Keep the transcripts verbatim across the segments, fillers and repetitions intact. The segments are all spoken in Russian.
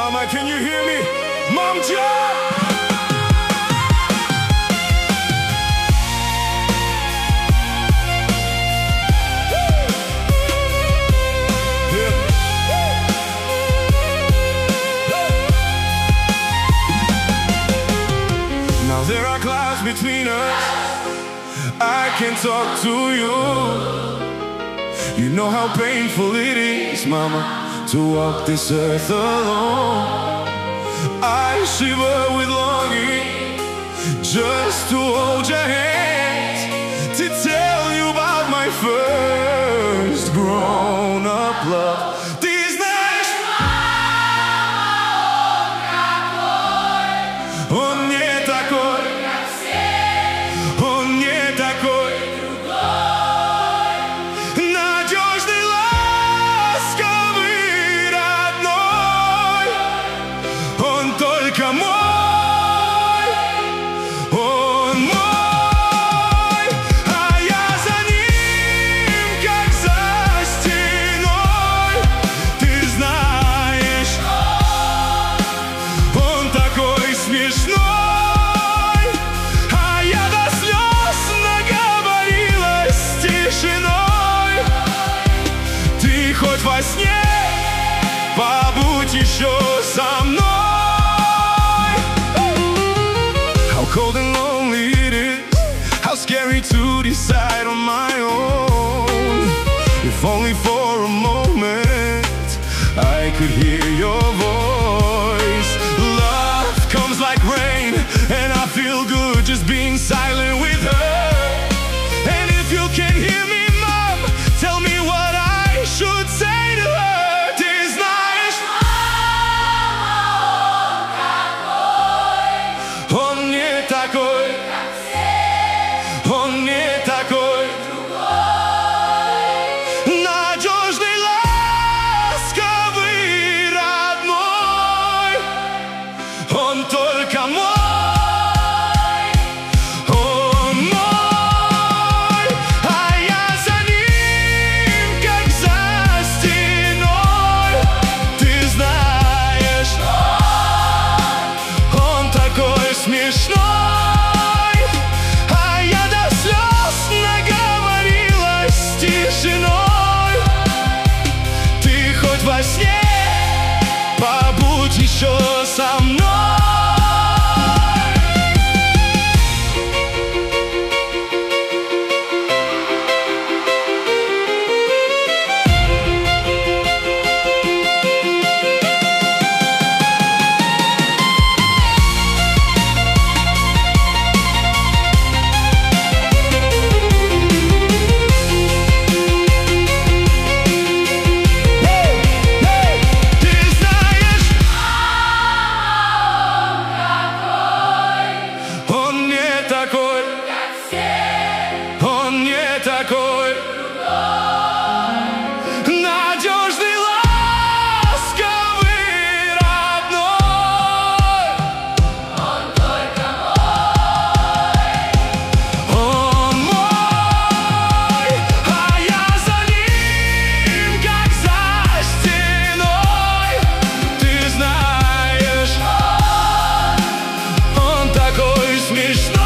Mama, can you hear me? Mom, John! Now there are clouds between us, I can talk to you. You know how painful it is, Mama, to walk this earth alone. I shiver with longing just to hold your hand, to tell you about my first grown-up love. Хоть во сне побудь еще со мной. How cold and lonely it is, how scary to decide on my own. If only for a moment I could hear your voice. Love comes like rain, and I feel good just being silent with her. And if you can hear me, Mom, tell me what I should say to her. Ты знаешь, он не такой, как все, он не такой, надежный, ласковый, родной. Он только мой. Смешной, а я до слез наговорилась тишиной. Ты хоть во сне побудь еще со мной. Он не такой, надежный, ласковый, родной. Он только мой, он мой, а я за ним, как за стеной. Ты знаешь, он такой смешной.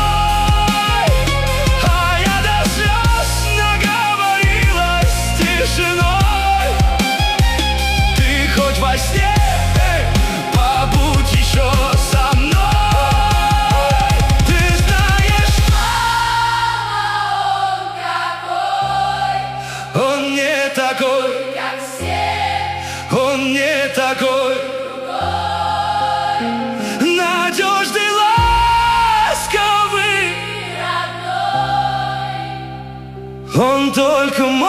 Ты хоть во сне побудь еще со мной. Ты знаешь, мама, он какой, он не такой, как все, он не такой, другой, надежный, ласковый, родной. Он только мой.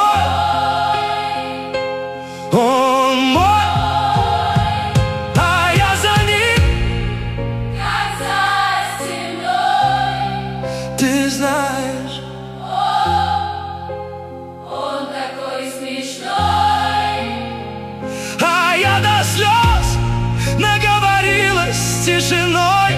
Он мой, а я за ним, как за стеной. Ты знаешь, он, он такой смешной, а я до слез наговорилась тишиной.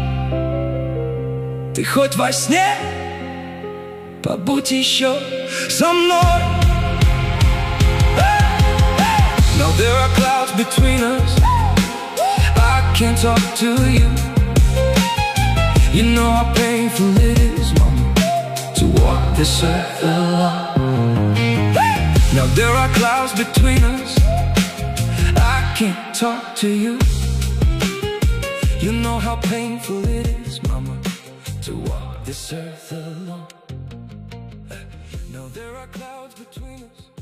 Ты хоть во сне побудь еще со мной. Now there are clouds between us, can't talk to you. You know how painful it is, mama, to walk this earth alone. Now there are clouds between us, I can't talk to you. You know how painful it is, mama, to walk this earth alone. Now there are clouds between us.